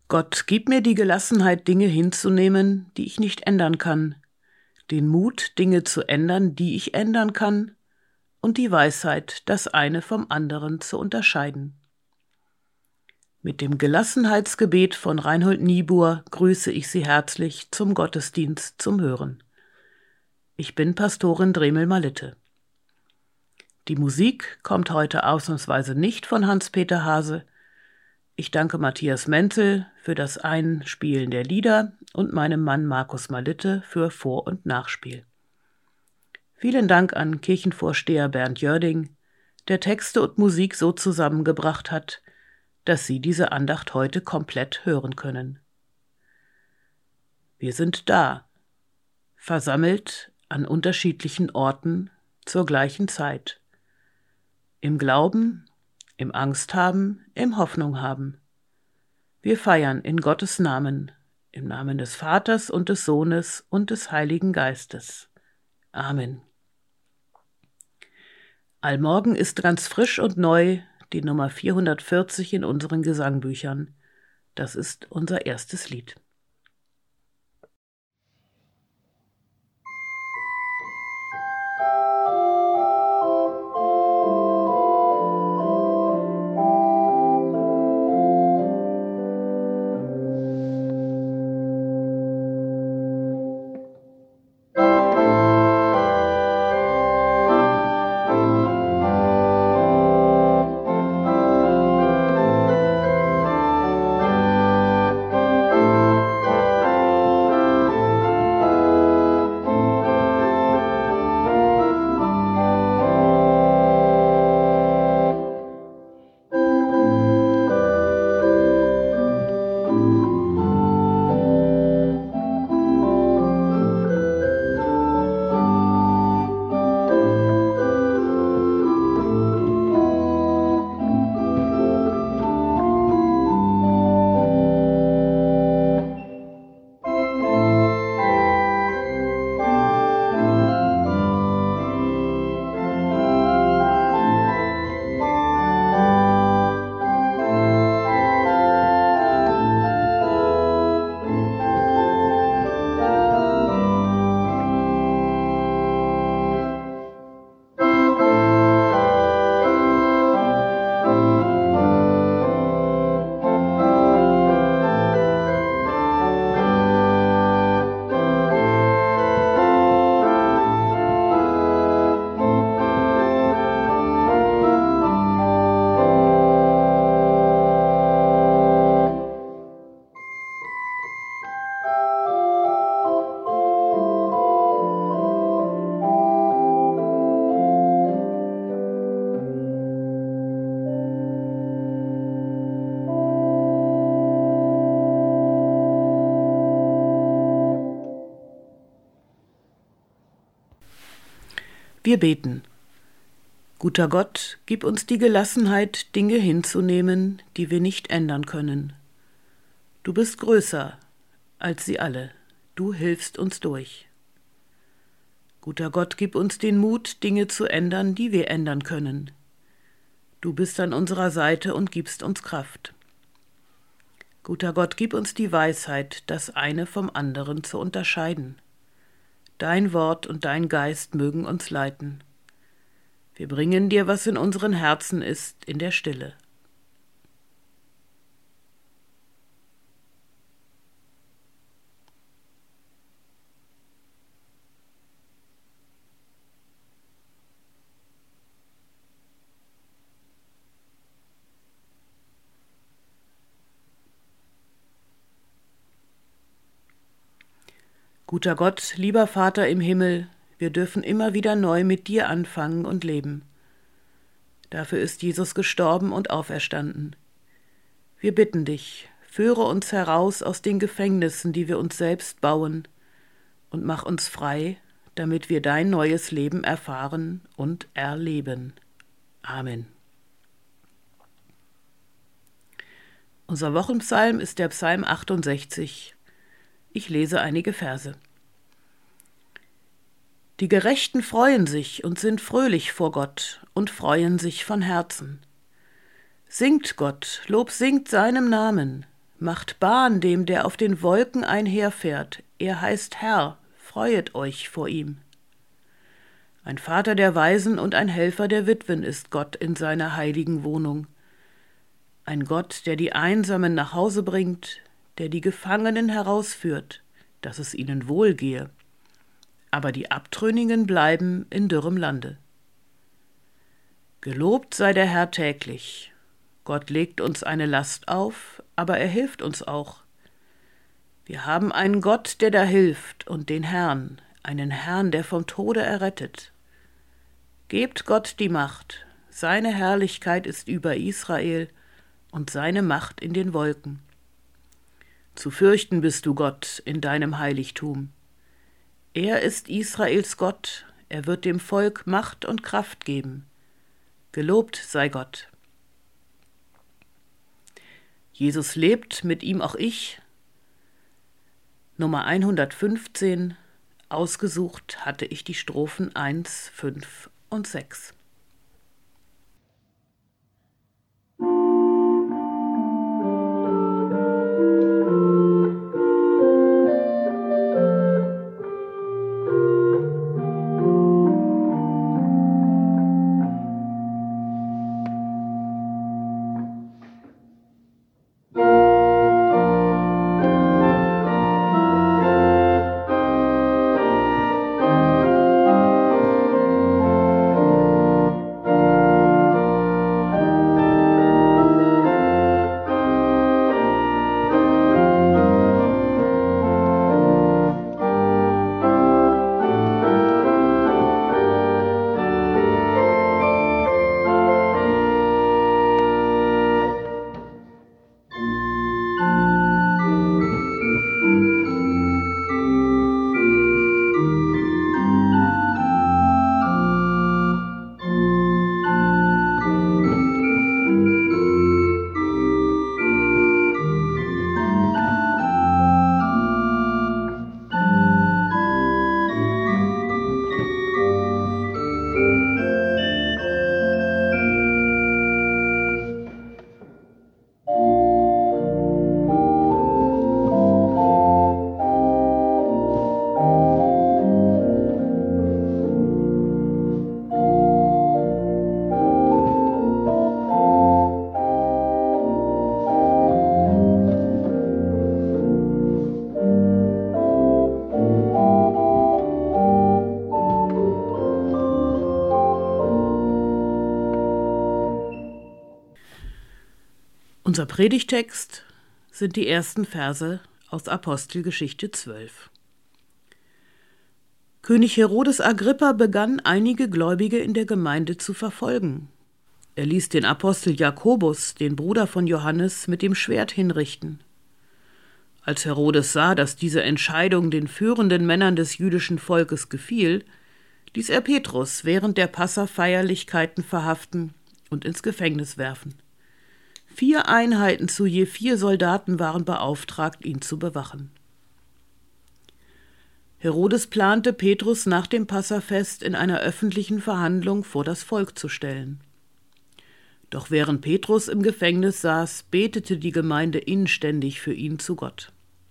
Gott, gib mir die Gelassenheit, Dinge hinzunehmen, die ich nicht ändern kann, den Mut, Dinge zu ändern, die ich ändern kann, und die Weisheit, das eine vom anderen zu unterscheiden. Mit dem Gelassenheitsgebet von Reinhold Niebuhr grüße ich Sie herzlich zum Gottesdienst zum Hören. Ich bin Pastorin Dremel-Malitte. Die Musik kommt heute ausnahmsweise nicht von Hans-Peter Hase. Ich danke Matthias Menzel für das Einspielen der Lieder und meinem Mann Markus Malitte für Vor- und Nachspiel. Vielen Dank an Kirchenvorsteher Bernd Jörding, der Texte und Musik so zusammengebracht hat, dass Sie diese Andacht heute komplett hören können. Wir sind da, versammelt an unterschiedlichen Orten zur gleichen Zeit. Im Glauben, im Angst haben, im Hoffnung haben. Wir feiern in Gottes Namen, im Namen des Vaters und des Sohnes und des Heiligen Geistes. Amen. Allmorgen ist ganz frisch und neu die Nummer 440 in unseren Gesangbüchern. Das ist unser erstes Lied. Wir beten. Guter Gott, gib uns die Gelassenheit, Dinge hinzunehmen, die wir nicht ändern können. Du bist größer als sie alle. Du hilfst uns durch. Guter Gott, gib uns den Mut, Dinge zu ändern, die wir ändern können. Du bist an unserer Seite und gibst uns Kraft. Guter Gott, gib uns die Weisheit, das eine vom anderen zu unterscheiden. Dein Wort und dein Geist mögen uns leiten. Wir bringen dir, was in unseren Herzen ist, in der Stille. Guter Gott, lieber Vater im Himmel, wir dürfen immer wieder neu mit dir anfangen und leben. Dafür ist Jesus gestorben und auferstanden. Wir bitten dich, führe uns heraus aus den Gefängnissen, die wir uns selbst bauen, und mach uns frei, damit wir dein neues Leben erfahren und erleben. Amen. Unser Wochenpsalm ist der Psalm 68. Ich lese einige Verse. Die Gerechten freuen sich und sind fröhlich vor Gott und freuen sich von Herzen. Singt Gott, Lob singt seinem Namen, Macht Bahn dem, der auf den Wolken einherfährt. Er heißt Herr, freuet euch vor ihm. Ein Vater der Waisen und ein Helfer der Witwen ist Gott in seiner heiligen Wohnung. Ein Gott, der die Einsamen nach Hause bringt, der die Gefangenen herausführt, dass es ihnen wohlgehe. Aber die Abtrünnigen bleiben in dürrem Lande. Gelobt sei der Herr täglich. Gott legt uns eine Last auf, aber er hilft uns auch. Wir haben einen Gott, der da hilft, und den Herrn, einen Herrn, der vom Tode errettet. Gebt Gott die Macht, seine Herrlichkeit ist über Israel und seine Macht in den Wolken. Zu fürchten bist du, Gott, in deinem Heiligtum. Er ist Israels Gott, er wird dem Volk Macht und Kraft geben. Gelobt sei Gott. Jesus lebt, mit ihm auch ich. Nummer 115, ausgesucht hatte ich die Strophen 1, 5 und 6. Unser Predigtext sind die ersten Verse aus Apostelgeschichte 12. König Herodes Agrippa begann, einige Gläubige in der Gemeinde zu verfolgen. Er ließ den Apostel Jakobus, den Bruder von Johannes, mit dem Schwert hinrichten. Als Herodes sah, dass diese Entscheidung den führenden Männern des jüdischen Volkes gefiel, ließ er Petrus während der Passafeierlichkeiten verhaften und ins Gefängnis werfen. 4 Einheiten zu je 4 Soldaten waren beauftragt, ihn zu bewachen. Herodes plante, Petrus nach dem Passafest in einer öffentlichen Verhandlung vor das Volk zu stellen. Doch während Petrus im Gefängnis saß, betete die Gemeinde inständig für ihn zu Gott.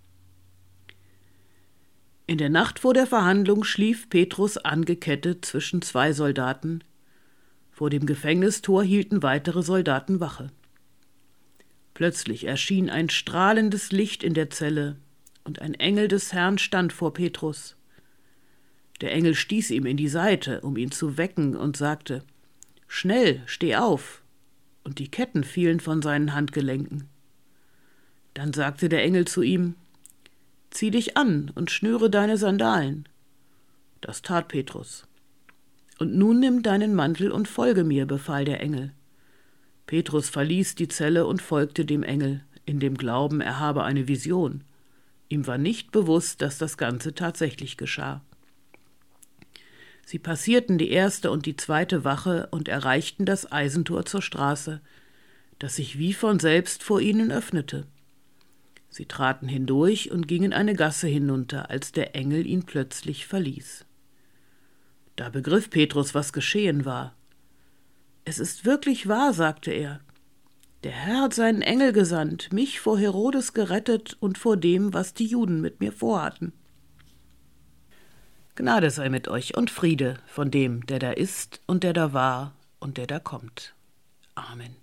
In der Nacht vor der Verhandlung schlief Petrus angekettet zwischen 2 Soldaten. Vor dem Gefängnistor hielten weitere Soldaten Wache. Plötzlich erschien ein strahlendes Licht in der Zelle, und ein Engel des Herrn stand vor Petrus. Der Engel stieß ihm in die Seite, um ihn zu wecken, und sagte: »Schnell, steh auf!« Und die Ketten fielen von seinen Handgelenken. Dann sagte der Engel zu ihm: »Zieh dich an und schnüre deine Sandalen.« Das tat Petrus. »Und nun nimm deinen Mantel und folge mir«, befahl der Engel. Petrus verließ die Zelle und folgte dem Engel, in dem Glauben, er habe eine Vision. Ihm war nicht bewusst, dass das Ganze tatsächlich geschah. Sie passierten die 1. und die 2. Wache und erreichten das Eisentor zur Straße, das sich wie von selbst vor ihnen öffnete. Sie traten hindurch und gingen eine Gasse hinunter, als der Engel ihn plötzlich verließ. Da begriff Petrus, was geschehen war. »Es ist wirklich wahr«, sagte er. Der Herr hat seinen Engel gesandt, mich vor Herodes gerettet und vor dem, was die Juden mit mir vorhatten. Gnade sei mit euch und Friede von dem, der da ist und der da war und der da kommt. Amen.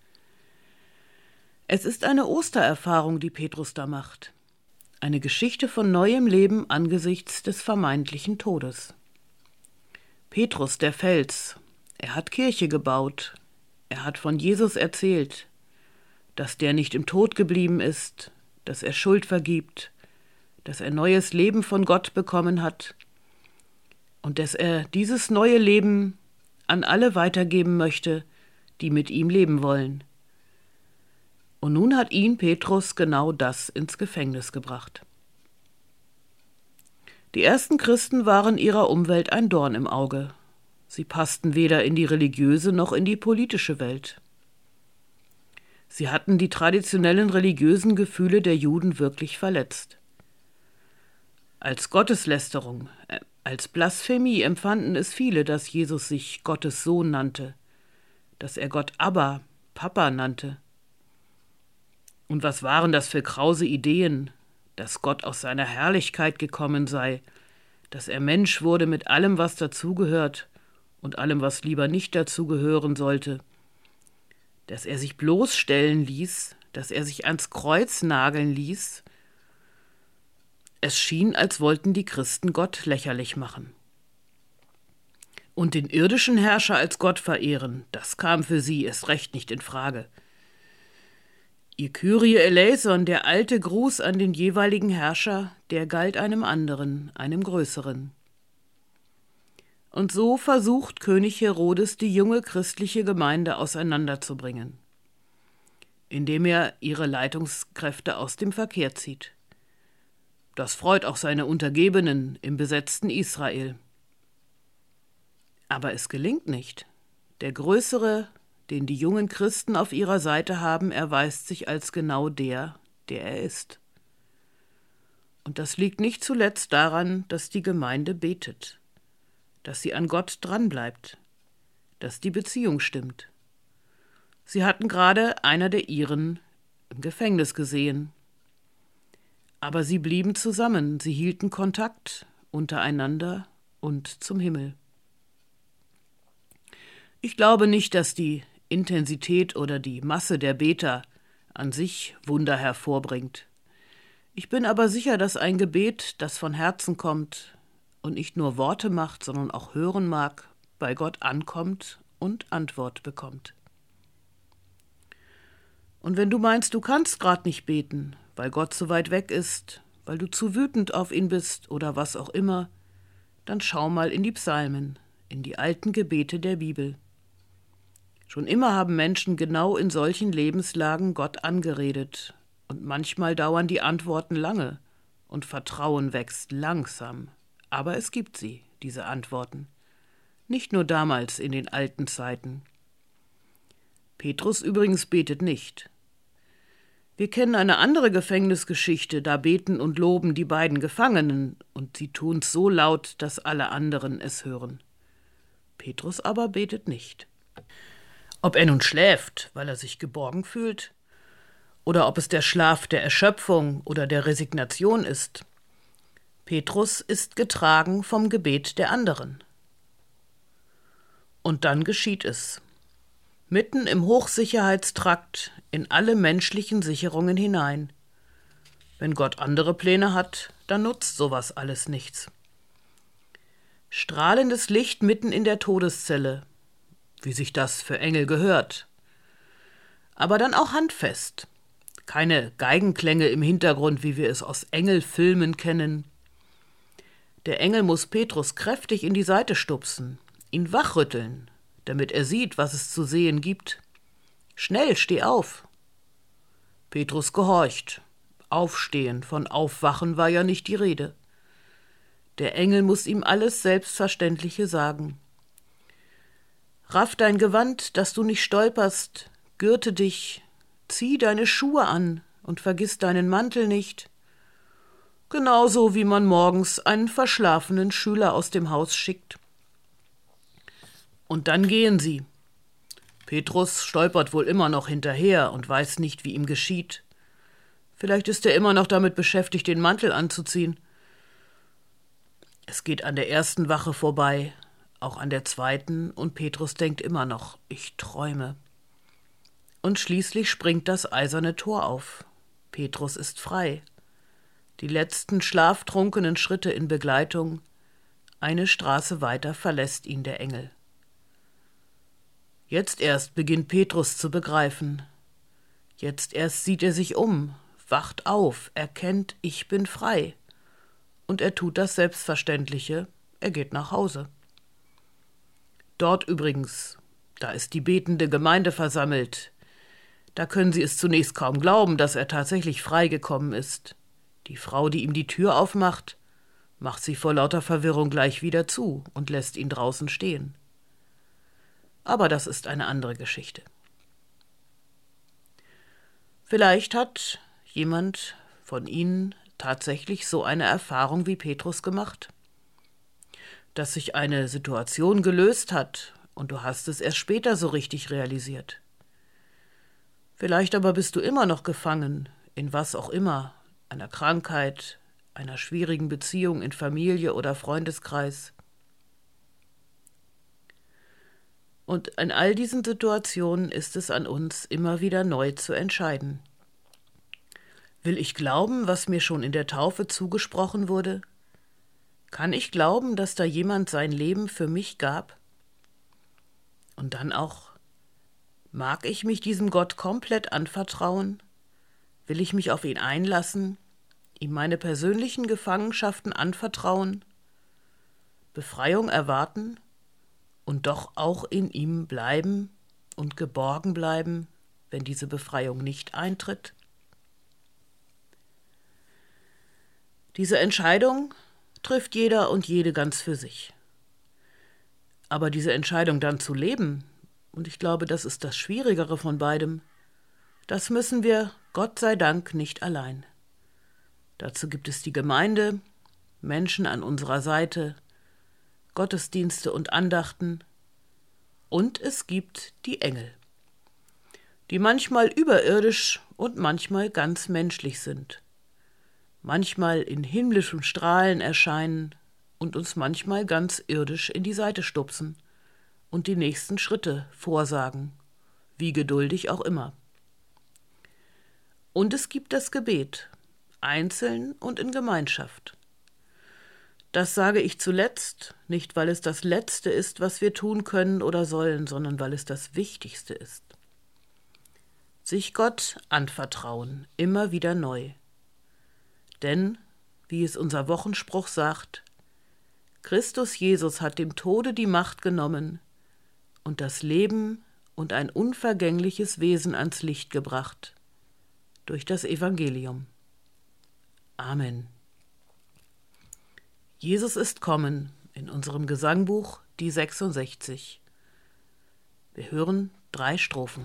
Es ist eine Ostererfahrung, die Petrus da macht. Eine Geschichte von neuem Leben angesichts des vermeintlichen Todes. Petrus, der Fels, er hat Kirche gebaut. Er hat von Jesus erzählt, dass der nicht im Tod geblieben ist, dass er Schuld vergibt, dass er neues Leben von Gott bekommen hat und dass er dieses neue Leben an alle weitergeben möchte, die mit ihm leben wollen. Und nun hat ihn Petrus genau das ins Gefängnis gebracht. Die ersten Christen waren ihrer Umwelt ein Dorn im Auge. Sie passten weder in die religiöse noch in die politische Welt. Sie hatten die traditionellen religiösen Gefühle der Juden wirklich verletzt. Als Gotteslästerung, als Blasphemie empfanden es viele, dass Jesus sich Gottes Sohn nannte, dass er Gott Abba, Papa nannte. Und was waren das für krause Ideen, dass Gott aus seiner Herrlichkeit gekommen sei, dass er Mensch wurde mit allem, was dazugehört und allem, was lieber nicht dazugehören sollte, dass er sich bloßstellen ließ, dass er sich ans Kreuz nageln ließ. Es schien, als wollten die Christen Gott lächerlich machen. Und den irdischen Herrscher als Gott verehren, das kam für sie erst recht nicht in Frage. Ihr Kyrie eleison, der alte Gruß an den jeweiligen Herrscher, der galt einem anderen, einem größeren. Und so versucht König Herodes, die junge christliche Gemeinde auseinanderzubringen, indem er ihre Leitungskräfte aus dem Verkehr zieht. Das freut auch seine Untergebenen im besetzten Israel. Aber es gelingt nicht. Der Größere, den die jungen Christen auf ihrer Seite haben, erweist sich als genau der, der er ist. Und das liegt nicht zuletzt daran, dass die Gemeinde betet, dass sie an Gott dranbleibt, dass die Beziehung stimmt. Sie hatten gerade einer der ihren im Gefängnis gesehen. Aber sie blieben zusammen, sie hielten Kontakt untereinander und zum Himmel. Ich glaube nicht, dass die Intensität oder die Masse der Beter an sich Wunder hervorbringt. Ich bin aber sicher, dass ein Gebet, das von Herzen kommt und nicht nur Worte macht, sondern auch hören mag, bei Gott ankommt und Antwort bekommt. Und wenn du meinst, du kannst gerade nicht beten, weil Gott so weit weg ist, weil du zu wütend auf ihn bist oder was auch immer, dann schau mal in die Psalmen, in die alten Gebete der Bibel. Schon immer haben Menschen genau in solchen Lebenslagen Gott angeredet, und manchmal dauern die Antworten lange und Vertrauen wächst langsam. Aber es gibt sie, diese Antworten. Nicht nur damals in den alten Zeiten. Petrus übrigens betet nicht. Wir kennen eine andere Gefängnisgeschichte, da beten und loben die beiden Gefangenen, und sie tun's so laut, dass alle anderen es hören. Petrus aber betet nicht. Ob er nun schläft, weil er sich geborgen fühlt, oder ob es der Schlaf der Erschöpfung oder der Resignation ist, Petrus ist getragen vom Gebet der anderen. Und dann geschieht es. Mitten im Hochsicherheitstrakt, in alle menschlichen Sicherungen hinein. Wenn Gott andere Pläne hat, dann nutzt sowas alles nichts. Strahlendes Licht mitten in der Todeszelle, wie sich das für Engel gehört. Aber dann auch handfest. Keine Geigenklänge im Hintergrund, wie wir es aus Engelfilmen kennen. Der Engel muss Petrus kräftig in die Seite stupsen, ihn wachrütteln, damit er sieht, was es zu sehen gibt. Schnell, steh auf! Petrus gehorcht. Aufstehen, von Aufwachen war ja nicht die Rede. Der Engel muss ihm alles Selbstverständliche sagen. Raff dein Gewand, dass du nicht stolperst, gürte dich, zieh deine Schuhe an und vergiss deinen Mantel nicht. Genauso wie man morgens einen verschlafenen Schüler aus dem Haus schickt. Und dann gehen sie. Petrus stolpert wohl immer noch hinterher und weiß nicht, wie ihm geschieht. Vielleicht ist er immer noch damit beschäftigt, den Mantel anzuziehen. Es geht an der ersten Wache vorbei, auch an der zweiten, und Petrus denkt immer noch, ich träume. Und schließlich springt das eiserne Tor auf. Petrus ist frei. Die letzten schlaftrunkenen Schritte in Begleitung. Eine Straße weiter verlässt ihn der Engel. Jetzt erst beginnt Petrus zu begreifen. Jetzt erst sieht er sich um, wacht auf, erkennt, ich bin frei. Und er tut das Selbstverständliche, er geht nach Hause. Dort übrigens, da ist die betende Gemeinde versammelt. Da können sie es zunächst kaum glauben, dass er tatsächlich freigekommen ist. Die Frau, die ihm die Tür aufmacht, macht sie vor lauter Verwirrung gleich wieder zu und lässt ihn draußen stehen. Aber das ist eine andere Geschichte. Vielleicht hat jemand von Ihnen tatsächlich so eine Erfahrung wie Petrus gemacht, dass sich eine Situation gelöst hat und du hast es erst später so richtig realisiert. Vielleicht aber bist du immer noch gefangen, in was auch immer, einer Krankheit, einer schwierigen Beziehung in Familie oder Freundeskreis. Und in all diesen Situationen ist es an uns, immer wieder neu zu entscheiden. Will ich glauben, was mir schon in der Taufe zugesprochen wurde? Kann ich glauben, dass da jemand sein Leben für mich gab? Und dann auch, mag ich mich diesem Gott komplett anvertrauen? Will ich mich auf ihn einlassen, ihm meine persönlichen Gefangenschaften anvertrauen, Befreiung erwarten und doch auch in ihm bleiben und geborgen bleiben, wenn diese Befreiung nicht eintritt? Diese Entscheidung trifft jeder und jede ganz für sich. Aber diese Entscheidung dann zu leben, und ich glaube, das ist das Schwierigere von beidem, das müssen wir, Gott sei Dank, nicht allein. Dazu gibt es die Gemeinde, Menschen an unserer Seite, Gottesdienste und Andachten, und es gibt die Engel, die manchmal überirdisch und manchmal ganz menschlich sind, manchmal in himmlischen Strahlen erscheinen und uns manchmal ganz irdisch in die Seite stupsen und die nächsten Schritte vorsagen, wie geduldig auch immer. Und es gibt das Gebet, einzeln und in Gemeinschaft. Das sage ich zuletzt, nicht weil es das Letzte ist, was wir tun können oder sollen, sondern weil es das Wichtigste ist. Sich Gott anvertrauen, immer wieder neu. Denn, wie es unser Wochenspruch sagt, Christus Jesus hat dem Tode die Macht genommen und das Leben und ein unvergängliches Wesen ans Licht gebracht, durch das Evangelium. Amen. Jesus ist kommen in unserem Gesangbuch, die 66. Wir hören 3 Strophen.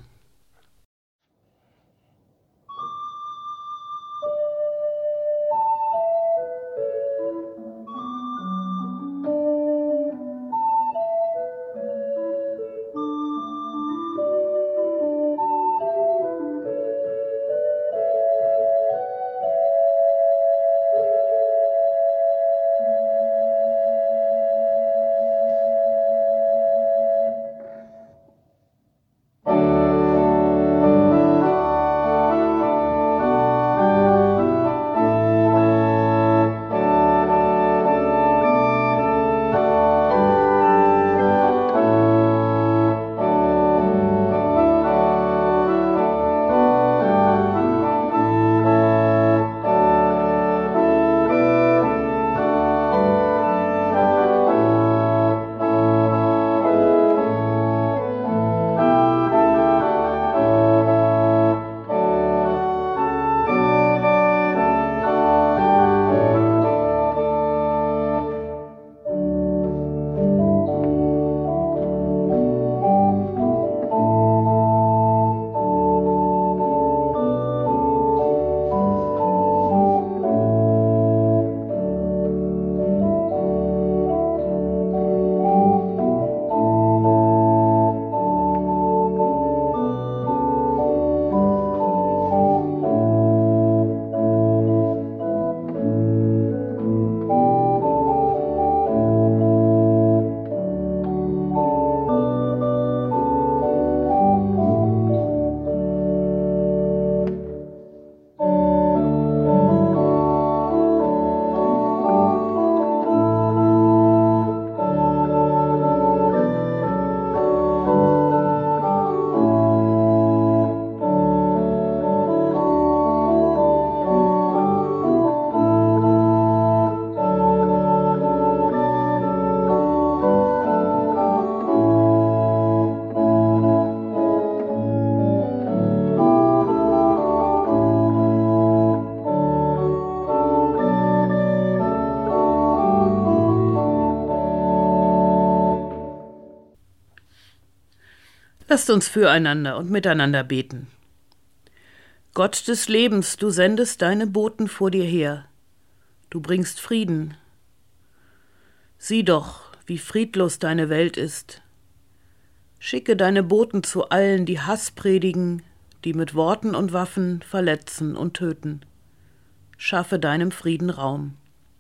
Lasst uns füreinander und miteinander beten. Gott des Lebens, du sendest deine Boten vor dir her. Du bringst Frieden. Sieh doch, wie friedlos deine Welt ist. Schicke deine Boten zu allen, die Hass predigen, die mit Worten und Waffen verletzen und töten. Schaffe deinem Frieden Raum.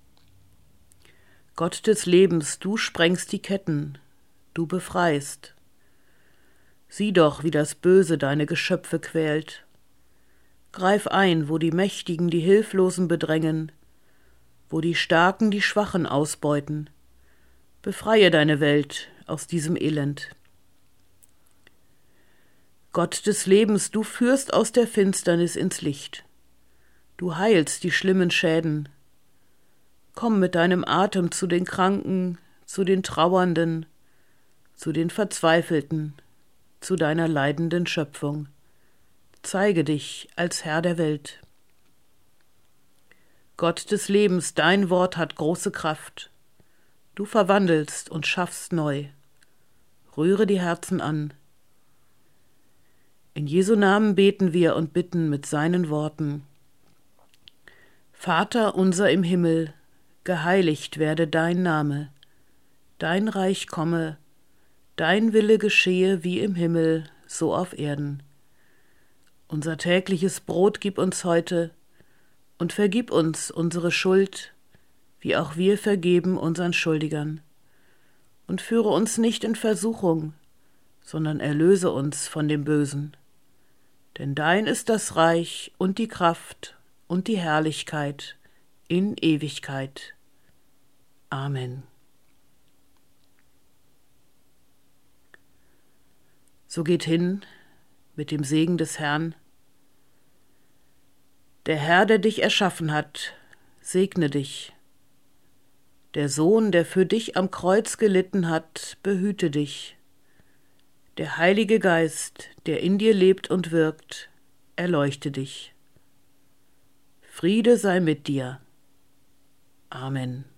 Gott des Lebens, du sprengst die Ketten, du befreist. Sieh doch, wie das Böse deine Geschöpfe quält. Greif ein, wo die Mächtigen die Hilflosen bedrängen, wo die Starken die Schwachen ausbeuten. Befreie deine Welt aus diesem Elend. Gott des Lebens, du führst aus der Finsternis ins Licht. Du heilst die schlimmen Schäden. Komm mit deinem Atem zu den Kranken, zu den Trauernden, zu den Verzweifelten, zu deiner leidenden Schöpfung. Zeige dich als Herr der Welt. Gott des Lebens, dein Wort hat große Kraft. Du verwandelst und schaffst neu. Rühre die Herzen an. In Jesu Namen beten wir und bitten mit seinen Worten. Vater unser im Himmel, geheiligt werde dein Name. Dein Reich komme, dein Wille geschehe wie im Himmel, so auf Erden. Unser tägliches Brot gib uns heute und vergib uns unsere Schuld, wie auch wir vergeben unseren Schuldigern. Und führe uns nicht in Versuchung, sondern erlöse uns von dem Bösen. Denn dein ist das Reich und die Kraft und die Herrlichkeit in Ewigkeit. Amen. So geht hin mit dem Segen des Herrn. Der Herr, der dich erschaffen hat, segne dich. Der Sohn, der für dich am Kreuz gelitten hat, behüte dich. Der Heilige Geist, der in dir lebt und wirkt, erleuchte dich. Friede sei mit dir. Amen.